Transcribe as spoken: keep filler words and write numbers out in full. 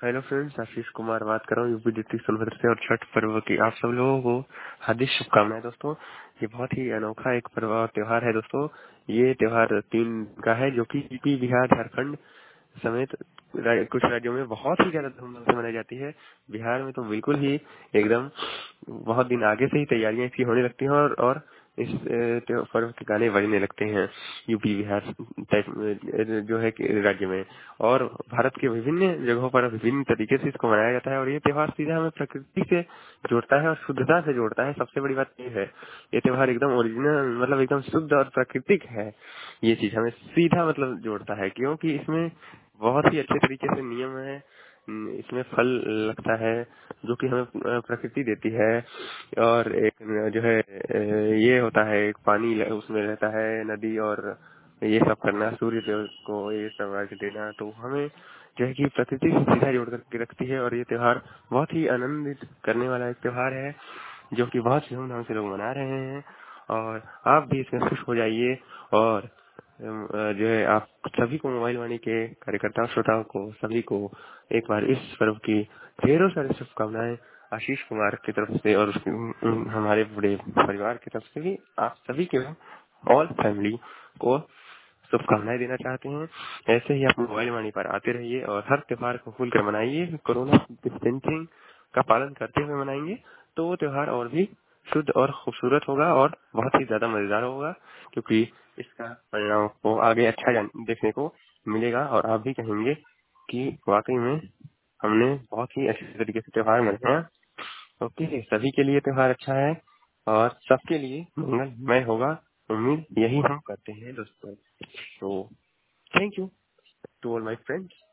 Hello friends, Ashish Kumar बात कर रहा हूँ यूपी डिस्ट्रिक्ट सोनभद्र से। और छठ पर्व की आप सब लोगों को हार्दिक शुभकामनाएं दोस्तों। ये बहुत ही अनोखा एक पर्व और त्योहार है दोस्तों। ये त्योहार तीन का है जो कि यूपी, बिहार, झारखंड समेत रा- कुछ राज्यों में बहुत ही ज्यादा धूमधाम से मनाई जाती है। बिहार में तो बिल्कुल ही एकदम बहुत दिन आगे से ही तैयारियां इसकी होने लगती हैं और और इस अ, त्यों- पर्व के गाने बजने लगते हैं यूपी, बिहार टाइप अ, जो है कि राज्य में। और भारत के विभिन्न जगहों पर विभिन्न तरीके से इसको मनाया जाता है और ये त्योहार सीधा हमें प्रकृति से जोड़ता है और शुद्धता से जोड़ता है। सबसे बड़ी बात ये है, ये त्योहार एकदम ओरिजिनल मतलब एकदम शुद्ध और प्राकृतिक है। ये चीज हमें सीधा मतलब जोड़ता है क्योंकि इसमें बहुत ही अच्छे तरीके से नियम है। हम्म, इसमें फल लगता है जो कि हमें अ, प्रकृति देती है। और एक अ, जो है अ, ये होता है, एक पानी ल- उसमें रहता है, नदी, और ये सब करना, सूर्य देव को ये सब अर्घ देना, तो हमें जो है कि प्रकृति से सीधा जोड़ करके रखती है। और ये त्योहार बहुत ही आनंदित करने वाला एक त्योहार है जो कि बहुत धूमधाम से लोग मना रहे हैं। और आप भी इसमें खुश हो जाइए। और अम, अ, जो है आप सभी को, मोबाइल वाणी के कार्यकर्ताओं, श्रोताओं को, सभी को एक बार इस पर्व की ढेरों सारी शुभकामनाएं आशीष कुमार की तरफ से और उसके उम, उम, हमारे पूरे परिवार की तरफ से भी आप सभी के ऑल फैमिली को शुभकामनाएं देना चाहते हैं। ऐसे ही आप मोबाइल वाणी पर आते रहिए और हर त्योहार को खुलकर मनाइए। कोरोना डिस्टेंसिंग का पालन करते हुए मनाएंगे तो वो त्योहार और भी शुद्ध और खूबसूरत होगा और बहुत ही ज्यादा मजेदार होगा, क्योंकि इसका परिणाम को आगे अच्छा जान- देखने को मिलेगा और आप भी कहेंगे कि वाकई में हमने बहुत ही अच्छे तरीके से त्योहार मनाया। ओके, सभी के लिए त्योहार अच्छा है और सबके लिए मंगलमय होगा। उम्मीद यही हम करते हैं दोस्तों। तो thank you to all my friends.